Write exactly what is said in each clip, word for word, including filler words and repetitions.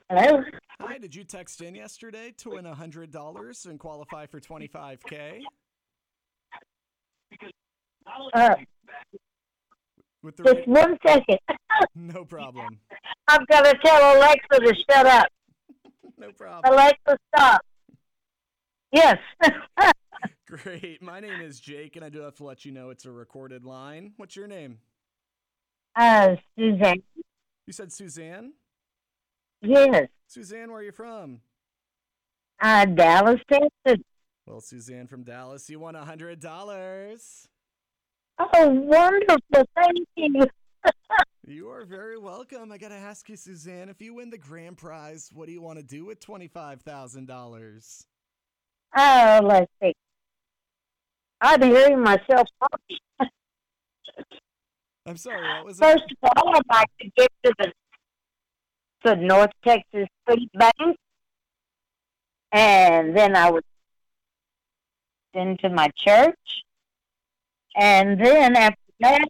Hello? Hi, did you text in yesterday to win one hundred dollars and qualify for twenty-five K? Uh, With the just re- one second. No problem. I've got to tell Alexa to shut up. No problem. Alexa, stop. Yes. Great. My name is Jake, and I do have to let you know it's a recorded line. What's your name? uh, Suzanne. You said Suzanne? Yes. Suzanne, where are you from? Uh, Dallas, Texas. Well, Suzanne from Dallas, you won one hundred dollars. Oh, wonderful. Thank you. You are very welcome. I got to ask you, Suzanne, if you win the grand prize, what do you want to do with twenty-five thousand dollars? Oh, let's see. I'm hearing myself talking. I'm sorry, what was that? First of all, I'd like to give to the, the North Texas Food Bank. And then I would send to my church. And then after that,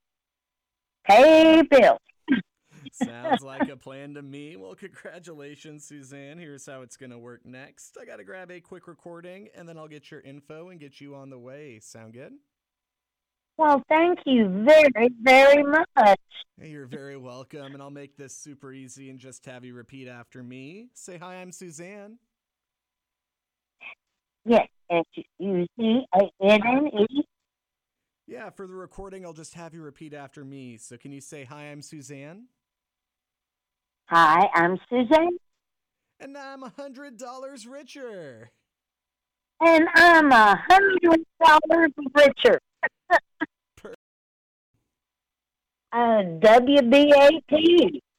pay bills. Sounds like a plan to me. Well, congratulations, Suzanne. Here's how it's going to work next. I got to grab a quick recording, and then I'll get your info and get you on the way. Sound good? Well, thank you very, very much. Hey, you're very welcome, and I'll make this super easy and just have you repeat after me. Say, hi, I'm Suzanne. Yes, S U Z A N N E. Yeah, for the recording, I'll just have you repeat after me. So can you say, hi, I'm Suzanne? Hi, I'm Suzanne. And I'm one hundred dollars richer. And I'm a hundred dollars richer. Per- Uh, W B A T.